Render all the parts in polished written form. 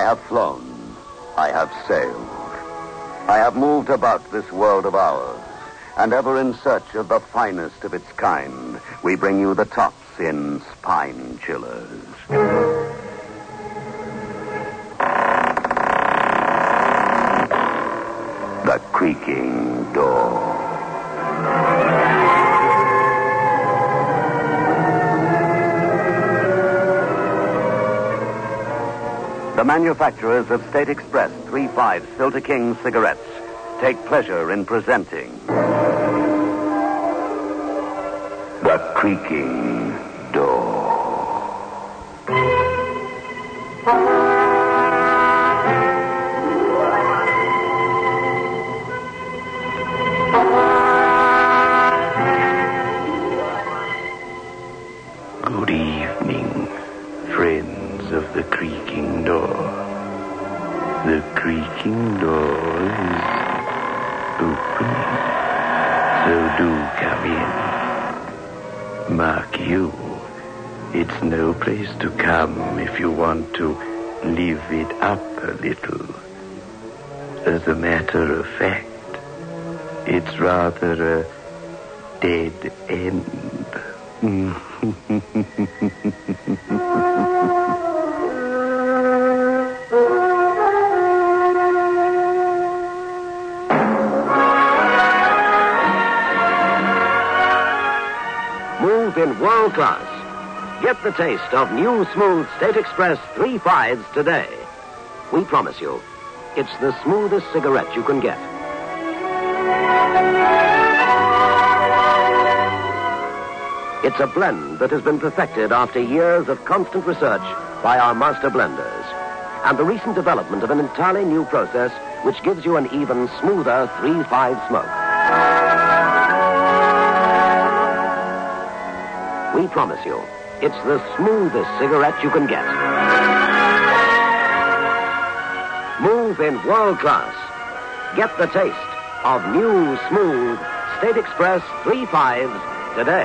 have flown. I have sailed. I have moved about this world of ours, and ever in search of the finest of its kind, we bring you the tops in spine chillers. The creaking door. The manufacturers of State Express 3/5 Filter King cigarettes take pleasure in presenting The Creaking Door. Good evening, friends of The Creaking Door. The creaking door is opening, so do come in. Mark you, it's no place to come if you want to live it up a little. As a matter of fact, it's rather a dead end. Move in world class. Get the taste of new smooth State Express 3/5s today. We promise you, it's the smoothest cigarette you can get. It's a blend that has been perfected after years of constant research by our master blenders, and the recent development of an entirely new process which gives you an even smoother 3/5 smoke. We promise you, it's the smoothest cigarette you can get. Move in world class. Get the taste of new, smooth State Express 3/5s today.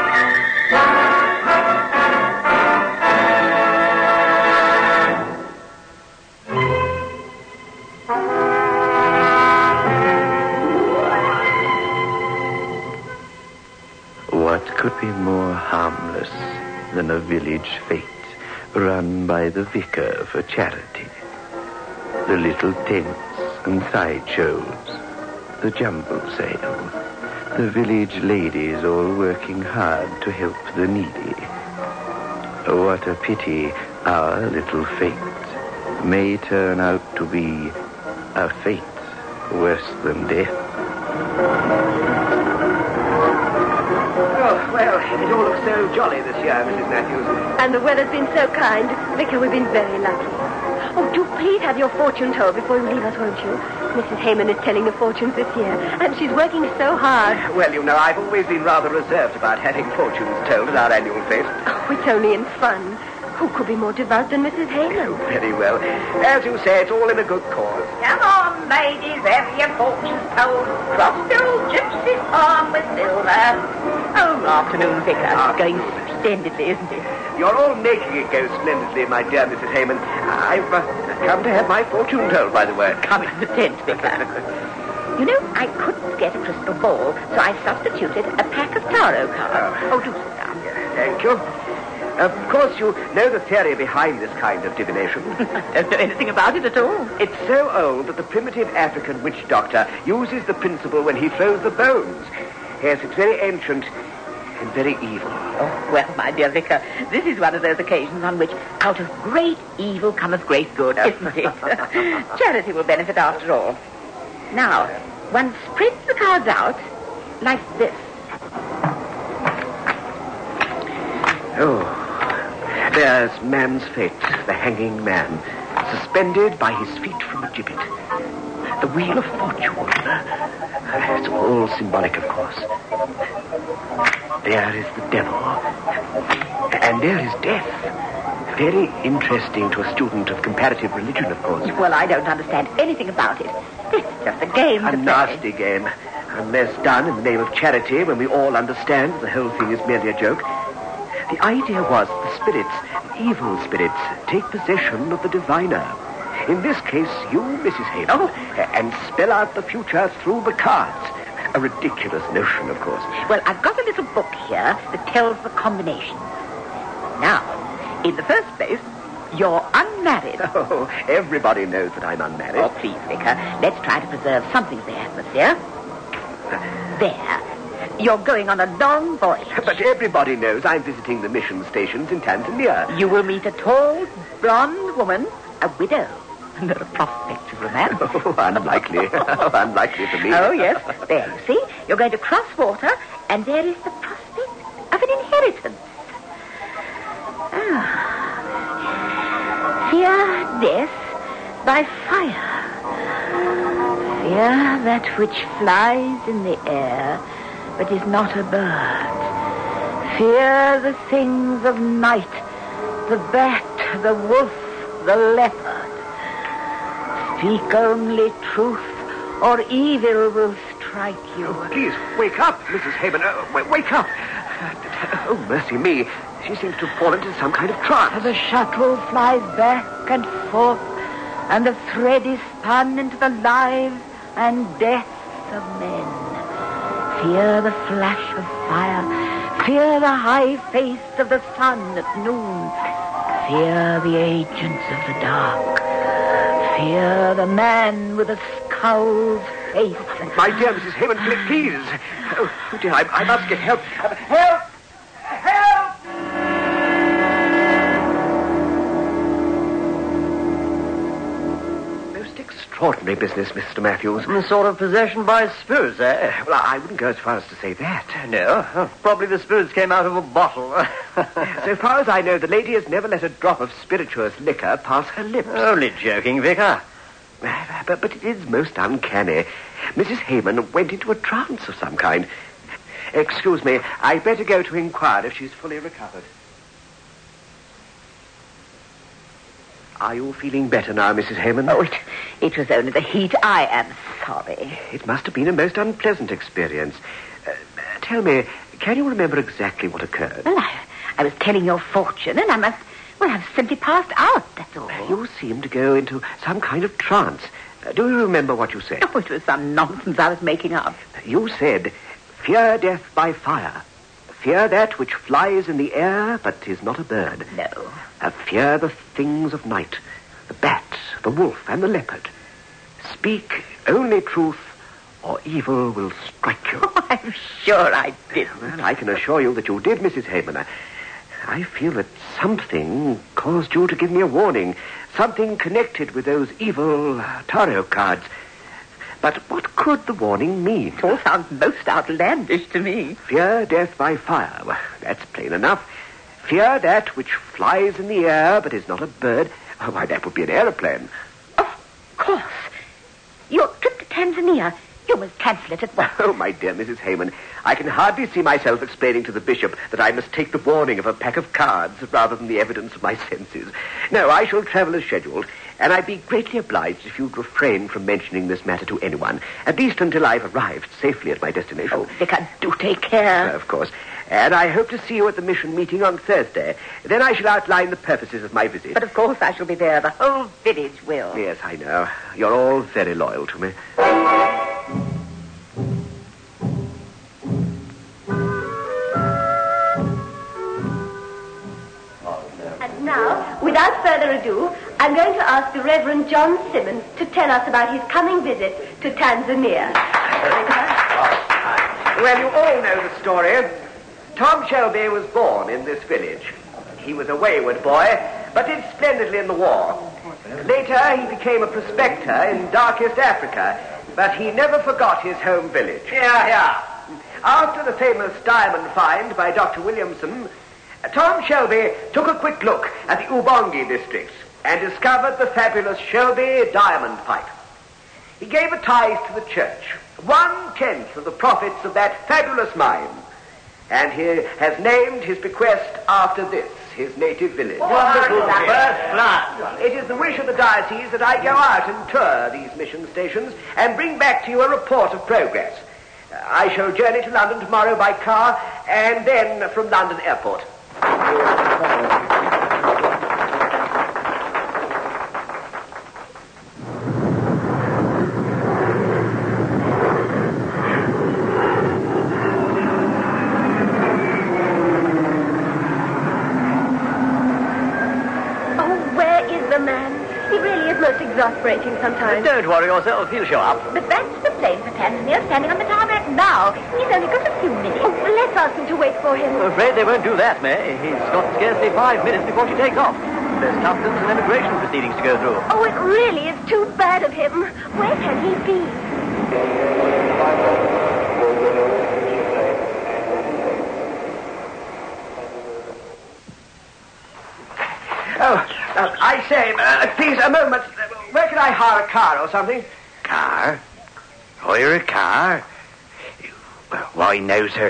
What could be more harmless than a village fete run by the vicar for charity? The little tents and sideshows, the jumble sale, the village ladies all working hard to help the needy. What a pity our little fete may turn out to be a fate worse than death. Oh, well, it all looks so jolly this year, Mrs. Matthews. And the weather's been so kind. Vicar, we've been very lucky. Oh, do please have your fortune told before you leave us, won't you? Mrs. Heyman is telling the fortunes this year, and she's working so hard. Well, you know, I've always been rather reserved about having fortunes told at our annual fete. Oh, it's only in fun. Who could be more devout than Mrs. Heyman? Oh, very well. As you say, it's all in a good cause. Come on, ladies, have your fortunes told. Crossbill Gypsy Farm with silver. Oh, afternoon, Vicar. Going splendidly, isn't it? You're all making it go splendidly, my dear Mrs. Heyman. I've come to have my fortune told, by the way. Come into the tent, Vicar. You know, I couldn't get a crystal ball, so I substituted a pack of tarot cards. Oh, do sit down. Thank you. Of course, you know the theory behind this kind of divination. I don't know anything about it at all. It's so old that the primitive African witch doctor uses the principle when he throws the bones. Yes, it's very ancient and very evil. Oh, well, my dear Vicar, this is one of those occasions on which out of great evil cometh great good, isn't it? Charity will benefit after all. Now, one spreads the cards out like this. Oh, there's man's fate, the hanging man, suspended by his feet from a gibbet. The wheel of fortune. It's all symbolic, of course. There is the devil. And there is death. Very interesting to a student of comparative religion, of course. Well, I don't understand anything about it. It's just a game to A play. nasty game. Unless done in the name of charity, when we all understand the whole thing is merely a joke. The idea was the spirits, evil spirits, take possession of the diviner. In this case, you, Mrs. Hayden. Oh. And spell out the future through the cards. A ridiculous notion, of course. Well, I've got a little book here that tells the combinations. Now, in the first place, you're unmarried. Oh, everybody knows that I'm unmarried. Oh, please, Vicar, let's try to preserve something of the atmosphere. There. You're going on a long voyage. But everybody knows I'm visiting the mission stations in Tanzania. You will meet a tall, blonde woman, a widow. No prospect of romance. Oh, unlikely. Unlikely for me. Oh, yes. There, you see, you're going to cross water, and there is the prospect of an inheritance. Fear death by fire. Fear that which flies in the air, but is not a bird. Fear the things of night, the bat, the wolf, the leopard. Speak only truth, or evil will strike you. Oh, please, wake up, Mrs. Hayman. Wake up. Oh, mercy me. She seems to have fallen into some kind of trance. The shuttle flies back and forth, and the thread is spun into the lives and deaths of men. Fear the flash of fire. Fear the high face of the sun at noon. Fear the agents of the dark. Fear the man with a skull's face. My dear Mrs. Hayman, please. Oh, dear, I must get help. Help! Help! Most extraordinary business, Mr. Matthews. Some sort of possession by spirits, eh? Well, I wouldn't go as far as to say that. No, probably the spirits came out of a bottle. So far as I know, the lady has never let a drop of spirituous liquor pass her lips. Only joking, Vicar. But it is most uncanny. Mrs. Hayman went into a trance of some kind. Excuse me, I'd better go to inquire if she's fully recovered. Are you feeling better now, Mrs. Hayman? Oh, it was only the heat. I am sorry. It must have been a most unpleasant experience. Tell me, can you remember exactly what occurred? Well, I was telling your fortune, and I have simply passed out, that's all. You seemed to go into some kind of trance. Do you remember what you said? Oh, it was some nonsense I was making up. You said, fear death by fire. Fear that which flies in the air, but is not a bird. No. Fear the things of night, the bat, the wolf, and the leopard. Speak only truth, or evil will strike you. Oh, I'm sure I did. Well, I can assure you that you did, Mrs. Hayman. I feel that something caused you to give me a warning. Something connected with those evil tarot cards. But what could the warning mean? It all sounds most outlandish to me. Fear death by fire. Well, that's plain enough. Fear that which flies in the air but is not a bird. Oh, why, that would be an aeroplane. Of course. Your trip to Tanzania. You must cancel it at once. Oh, my dear Mrs. Hayman, I can hardly see myself explaining to the bishop that I must take the warning of a pack of cards rather than the evidence of my senses. No, I shall travel as scheduled, and I'd be greatly obliged if you'd refrain from mentioning this matter to anyone, at least until I've arrived safely at my destination. Oh, Vicar, do take care. Of course. And I hope to see you at the mission meeting on Thursday. Then I shall outline the purposes of my visit. But of course I shall be there. The whole village will. Yes, I know. You're all very loyal to me. And now, without further ado, I'm going to ask the Reverend John Simmons to tell us about his coming visit to Tanzania. Well, you all know the story. Tom Shelby was born in this village. He was a wayward boy, but did splendidly in the war. Later, he became a prospector in darkest Africa, but he never forgot his home village. Yeah. After the famous diamond find by Dr. Williamson, Tom Shelby took a quick look at the Ubongi district and discovered the fabulous Shelby diamond pipe. He gave a tithe to the church, 1/10 of the profits of that fabulous mine, and he has named his bequest after this, his native village. Wonderful. First class. It is the wish of the diocese that I go out and tour these mission stations and bring back to you a report of progress. I shall journey to London tomorrow by car and then from London Airport. And man. He really is most exasperating sometimes. Don't worry yourself, he'll show up. But that's the plane for Tanzania standing on the tarmac now. He's only got a few minutes. Oh, let's ask him to wait for him. I'm afraid they won't do that, May. He's got scarcely 5 minutes before she takes off. There's customs and immigration proceedings to go through. Oh, it really is too bad of him. Where can he be? I say, please, a moment. Where can I hire a car or something? Car? Hire a car? Why, no, sir.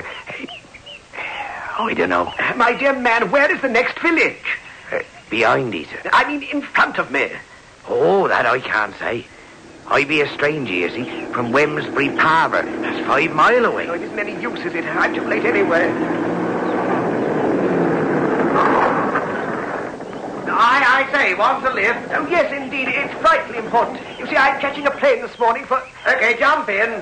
I don't know. My dear man, where is the next village? Behind it, sir. I mean, in front of me. Oh, that I can't say. I be a stranger, you see, from Wemsbury Parlour. That's 5 mile away. Oh, it isn't any use, is it? I'm too late anyway. I say, want to live? Oh, yes, indeed. It's frightfully important. You see, I'm catching a plane this morning for... Okay, jump in.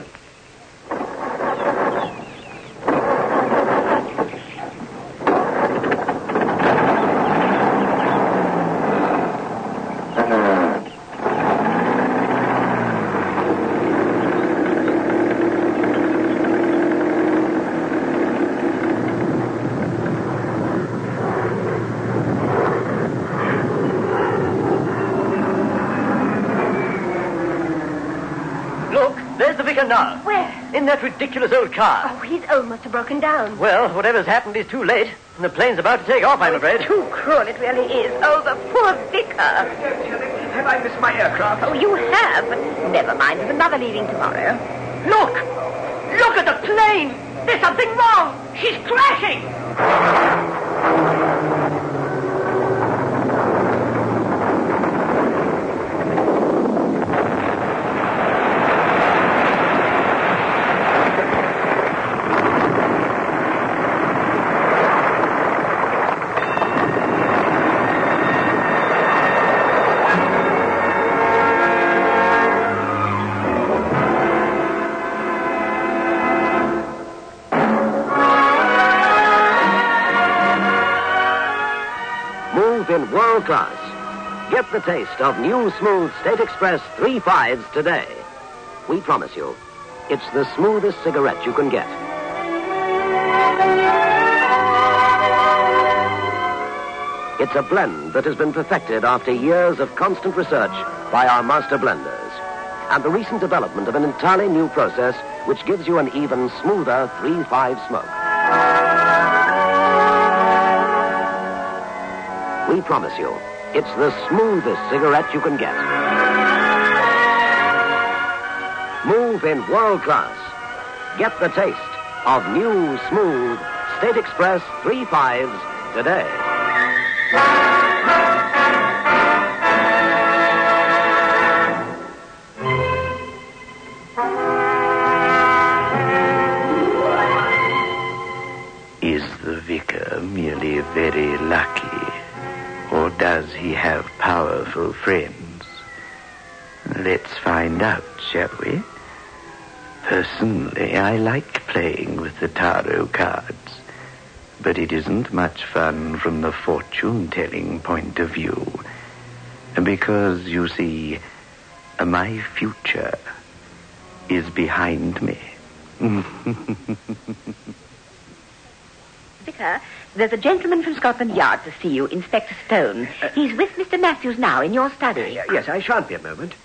There's the vicar now. Where? In that ridiculous old car. Oh, his own must have broken down. Well, whatever's happened is too late. And the plane's about to take off, I'm afraid. Too cruel, it really is. Oh, the poor vicar. Have I missed my aircraft? Oh, you have, but never mind. There's another leaving tomorrow. Look! Look at the plane! There's something wrong! She's crashing! In world class. Get the taste of new smooth State Express 3/5s today. We promise you, it's the smoothest cigarette you can get. It's a blend that has been perfected after years of constant research by our master blenders, and the recent development of an entirely new process which gives you an even smoother 3/5 smoke. We promise you, it's the smoothest cigarette you can get. Move in world class. Get the taste of new, smooth State Express 3/5s today. Is the vicar merely very lucky? Or does he have powerful friends? Let's find out, shall we? Personally, I like playing with the tarot cards, but it isn't much fun from the fortune-telling point of view. Because, you see, my future is behind me. Vicar, there's a gentleman from Scotland Yard to see you, Inspector Stone. He's with Mr. Matthews now in your study. Yes, I shan't be a moment.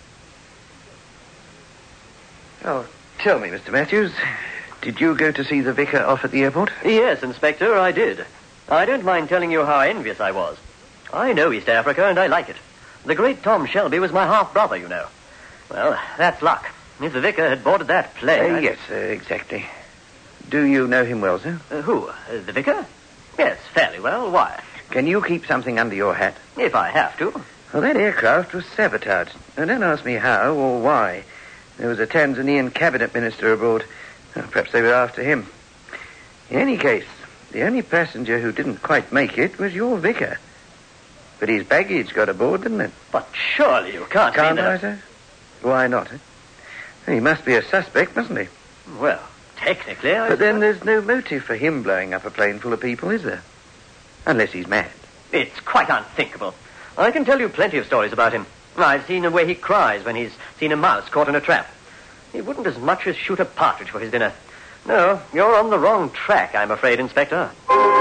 Oh, tell me, Mr. Matthews, did you go to see the vicar off at the airport? Yes, Inspector, I did. I don't mind telling you how envious I was. I know East Africa, and I like it. The great Tom Shelby was my half-brother, you know. Well, that's luck. If the vicar had boarded that plane... Yes, exactly. Do you know him well, sir? Who? The vicar? Yes, fairly well. Why? Can you keep something under your hat? If I have to. Well, that aircraft was sabotaged. Now, don't ask me how or why. There was a Tanzanian cabinet minister aboard. Perhaps they were after him. In any case, the only passenger who didn't quite make it was your vicar. But his baggage got aboard, didn't it? But surely you can't mean Can't that. I, sir? Why not? He must be a suspect, mustn't he? Well, technically, I... But then there's no motive for him blowing up a plane full of people, is there? Unless he's mad. It's quite unthinkable. I can tell you plenty of stories about him. I've seen the way he cries when he's seen a mouse caught in a trap. He wouldn't as much as shoot a partridge for his dinner. No, you're on the wrong track, I'm afraid, Inspector.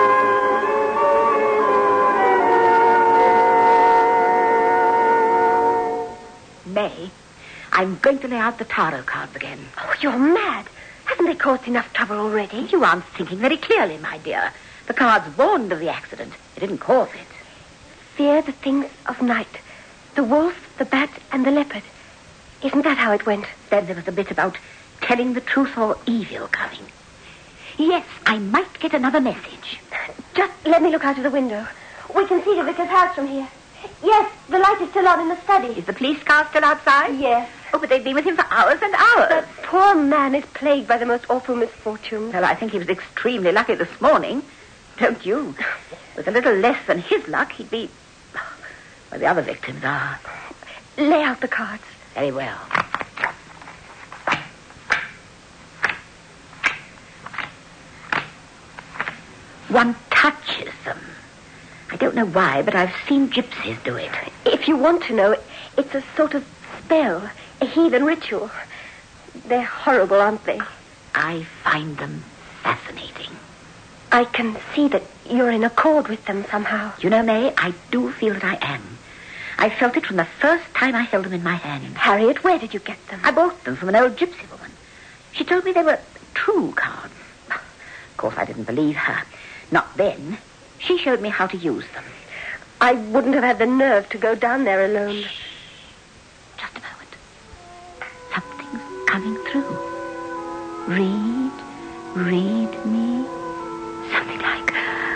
May, I'm going to lay out the tarot cards again. Oh, you're mad. Haven't they caused enough trouble already? You aren't thinking very clearly, my dear. The cards warned of the accident. They didn't cause it. Fear the things of night. The wolf, the bat, and the leopard. Isn't that how it went? Then there was a bit about telling the truth or evil coming. Yes, I might get another message. Just let me look out of the window. We can see the vicar's house from here. Yes, the light is still on in the study. Is the police car still outside? Yes. Oh, but they've been with him for hours and hours. That poor man is plagued by the most awful misfortunes. Well, I think he was extremely lucky this morning. Don't you? With a little less than his luck, he'd be where the other victims are. Lay out the cards. Very well. One touches them. I don't know why, but I've seen gypsies do it. If you want to know, it's a sort of spell, a heathen ritual. They're horrible, aren't they? I find them fascinating. I can see that you're in accord with them somehow. You know, May, I do feel that I am. I felt it from the first time I held them in my hand. Harriet, where did you get them? I bought them from an old gypsy woman. She told me they were true cards. Of course, I didn't believe her. Not then. She showed me how to use them. I wouldn't have had the nerve to go down there alone. Shh. Just a moment. Something's coming through. Read me. Something like,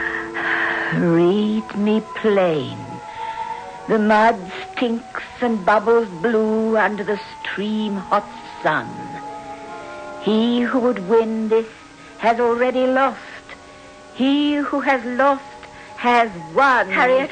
read me plain. The mud stinks and bubbles blue under the stream-hot sun. He who would win this has already lost. He who has lost has won. Harriet.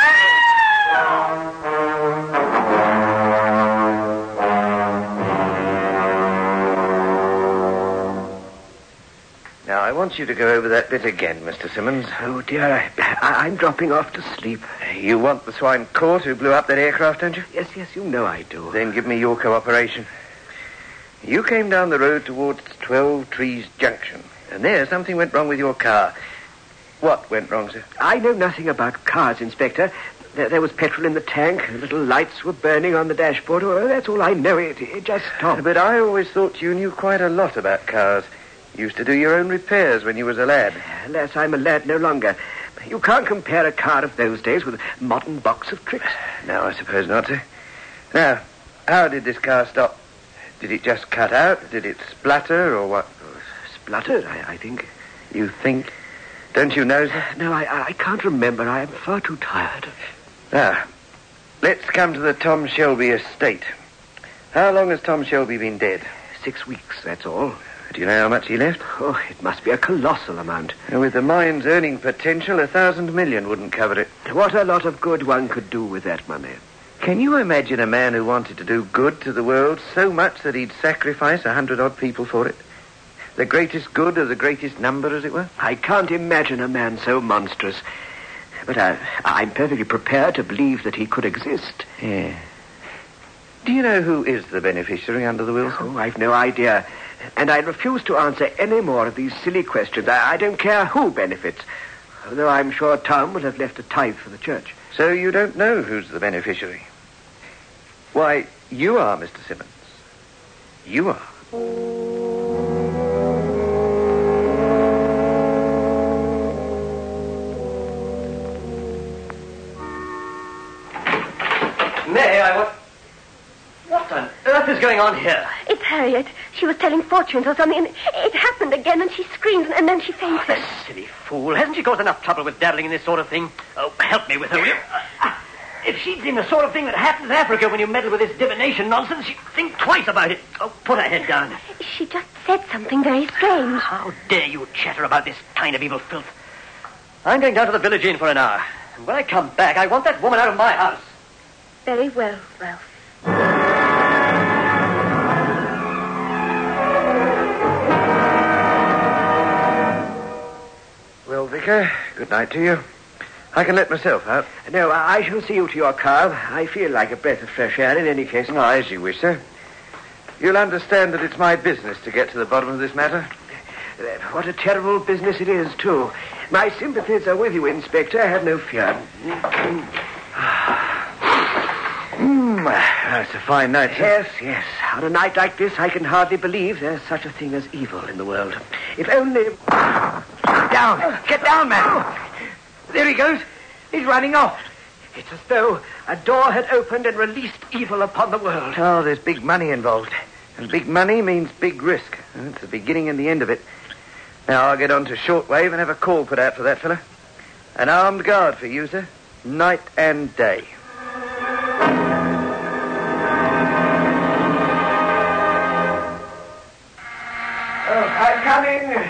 Now, I want you to go over that bit again, Mr. Simmons. Oh, dear, I'm dropping off to sleep. You want the swine court who blew up that aircraft, don't you? Yes, you know I do. Then give me your cooperation. You came down the road towards 12 Trees Junction, and there something went wrong with your car. What went wrong, sir? I know nothing about cars, Inspector. There was petrol in the tank, little lights were burning on the dashboard. Oh, that's all I know. It just stopped. But I always thought you knew quite a lot about cars. You used to do your own repairs when you was a lad. Alas, I'm a lad no longer. You can't compare a car of those days with a modern box of tricks. No, I suppose not, sir. Now, how did this car stop? Did it just cut out? Did it splatter, or what? Spluttered, I think. You think? Don't you know, sir? No, I can't remember. I am far too tired. Now, let's come to the Tom Shelby estate. How long has Tom Shelby been dead? 6 weeks, that's all. Do you know how much he left? Oh, it must be a colossal amount. And with the mine's earning potential, 1,000 million wouldn't cover it. What a lot of good one could do with that money. Can you imagine a man who wanted to do good to the world so much that he'd sacrifice 100-odd people for it? The greatest good of the greatest number, as it were? I can't imagine a man so monstrous. But I'm perfectly prepared to believe that he could exist. Yeah. Do you know who is the beneficiary under the will, sir? Oh, I've no idea. And I refuse to answer any more of these silly questions. I don't care who benefits. Although I'm sure Tom will have left a tithe for the church. So you don't know who's the beneficiary? Why, you are, Mr. Simmons. You are. May I... What on earth is going on here? It's Harriet. She was telling fortunes or something, and it happened again, and she screamed, and then she fainted. Oh, the silly fool. Hasn't she caused enough trouble with dabbling in this sort of thing? Oh, help me with her, will you? If she'd seen the sort of thing that happens in Africa when you meddle with this divination nonsense, she'd think twice about it. Oh, put her head down. She just said something very strange. How dare you chatter about this kind of evil filth? I'm going down to the village inn for an hour. And when I come back, I want that woman out of my house. Very well, Ralph. Well, Vicar, good night to you. I can let myself out. No, I shall see you to your car. I feel like a breath of fresh air in any case. Oh, as you wish, sir. You'll understand that it's my business to get to the bottom of this matter. What a terrible business it is, too. My sympathies are with you, Inspector. Have no fear. It's a fine night, sir. Yes, yes. On a night like this, I can hardly believe there's such a thing as evil in the world. If only... Down! Get down, man! There he goes. He's running off. It's as though a door had opened and released evil upon the world. Oh, there's big money involved. And big money means big risk. It's the beginning and the end of it. Now I'll get on to shortwave and have a call put out for that fella. An armed guard for you, sir. Night and day. I'm coming.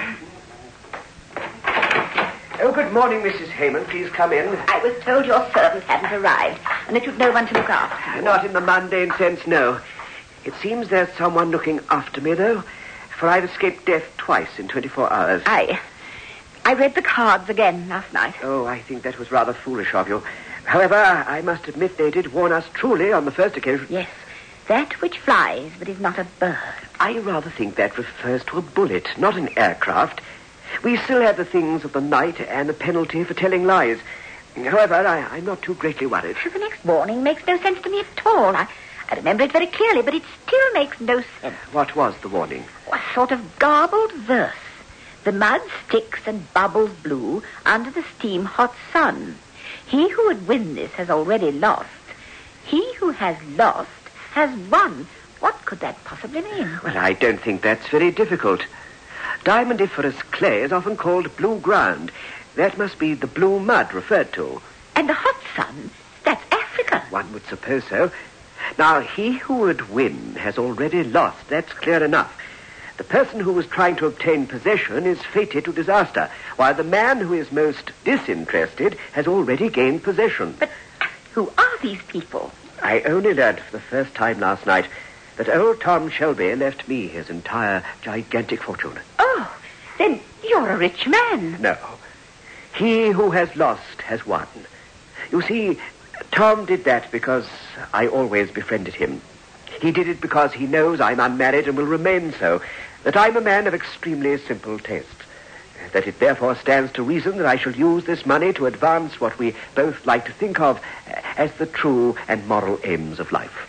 Oh, good morning, Mrs. Heyman. Please come in. I was told your servant hadn't arrived, and that you'd no one to look after you. Not in the mundane sense, no. It seems there's someone looking after me, though, for I've escaped death twice in 24 hours. I read the cards again last night. Oh, I think that was rather foolish of you. However, I must admit they did warn us truly on the first occasion. Yes, that which flies but is not a bird. I rather think that refers to a bullet, not an aircraft. We still have the things of the night and the penalty for telling lies. However, I'm not too greatly worried. The next warning makes no sense to me at all. I remember it very clearly, but it still makes no sense. What was the warning? A sort of garbled verse. The mud sticks and bubbles blue under the steam-hot sun. He who would win this has already lost. He who has lost has won. What could that possibly mean? Well, I don't think that's very difficult. Diamondiferous clay is often called blue ground. That must be the blue mud referred to. And the hot sun, that's Africa. One would suppose so. Now, he who would win has already lost. That's clear enough. The person who was trying to obtain possession is fated to disaster, while the man who is most disinterested has already gained possession. But who are these people? I only learned for the first time last night that old Tom Shelby left me his entire gigantic fortune. Oh, then you're a rich man. No. He who has lost has won. You see, Tom did that because I always befriended him. He did it because he knows I'm unmarried and will remain so, that I'm a man of extremely simple taste, that it therefore stands to reason that I shall use this money to advance what we both like to think of as the true and moral aims of life.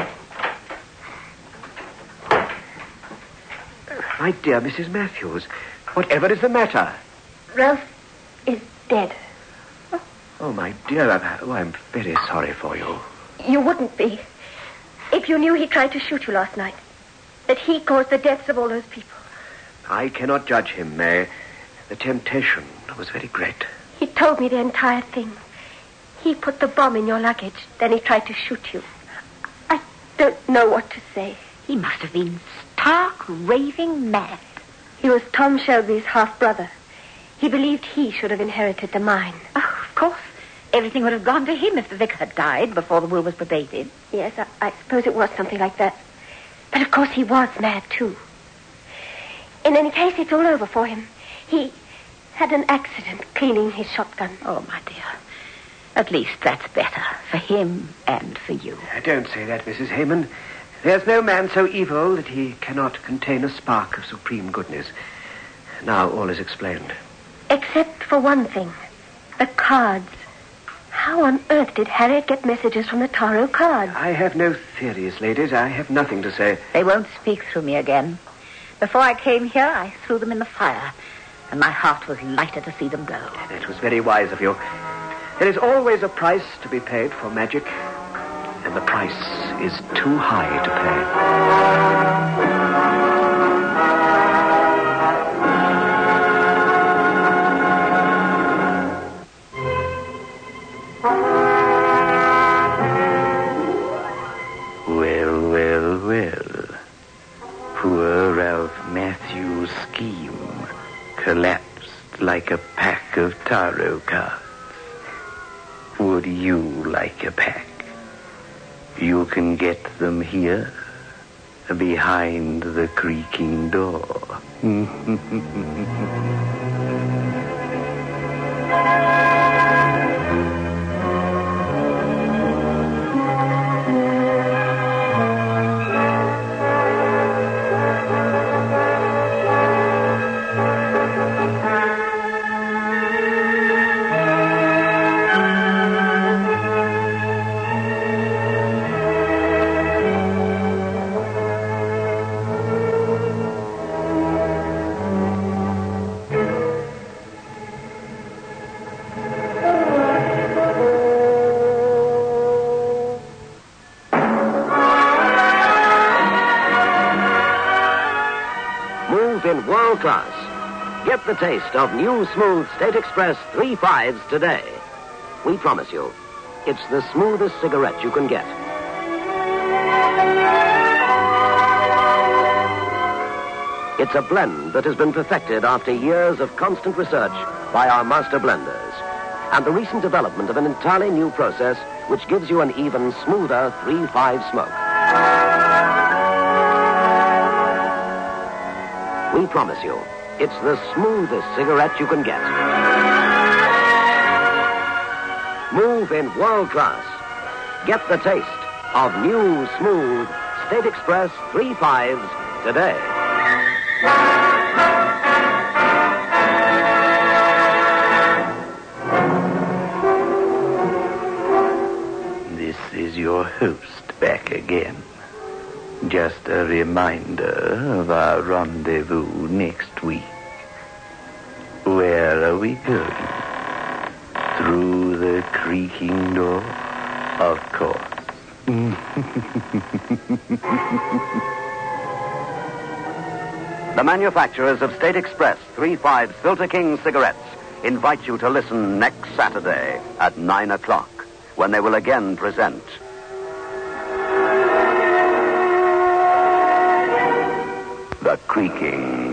My dear Mrs. Matthews, whatever is the matter? Ralph is dead. Oh, my dear, I'm very sorry for you. You wouldn't be if you knew he tried to shoot you last night, that he caused the deaths of all those people. I cannot judge him, May. The temptation was very great. He told me the entire thing. He put the bomb in your luggage, then he tried to shoot you. I don't know what to say. He must have been stark, raving mad. He was Tom Shelby's half-brother. He believed he should have inherited the mine. Oh, of course. Everything would have gone to him if the vicar had died before the will was probated. Yes, I suppose it was something like that. But of course he was mad, too. In any case, it's all over for him. He had an accident cleaning his shotgun. Oh, my dear. At least that's better for him and for you. Don't say that, Mrs. Heyman. There's no man so evil that he cannot contain a spark of supreme goodness. Now all is explained. Except for one thing. The cards. How on earth did Harriet get messages from the tarot cards? I have no theories, ladies. I have nothing to say. They won't speak through me again. Before I came here, I threw them in the fire, and my heart was lighter to see them go. That was very wise of you. There is always a price to be paid for magic, and the price is too high to pay. Well. Poor Ralph Matthews' scheme collapsed like a pack of tarot cards. Would you like a pack? You can get them here, behind the creaking door. Move in world class. Get the taste of new smooth State Express 3.5s today. We promise you, it's the smoothest cigarette you can get. It's a blend that has been perfected after years of constant research by our master blenders, and the recent development of an entirely new process which gives you an even smoother 3.5 smoke. We promise you, it's the smoothest cigarette you can get. Move in world class. Get the taste of new, smooth State Express 3.5s today. This is your host back again. Just a reminder of our rendezvous next week. Where are we going? Through the creaking door? Of course. The manufacturers of State Express 3.5 Filter King cigarettes invite you to listen next Saturday at 9 o'clock when they will again present The Creaking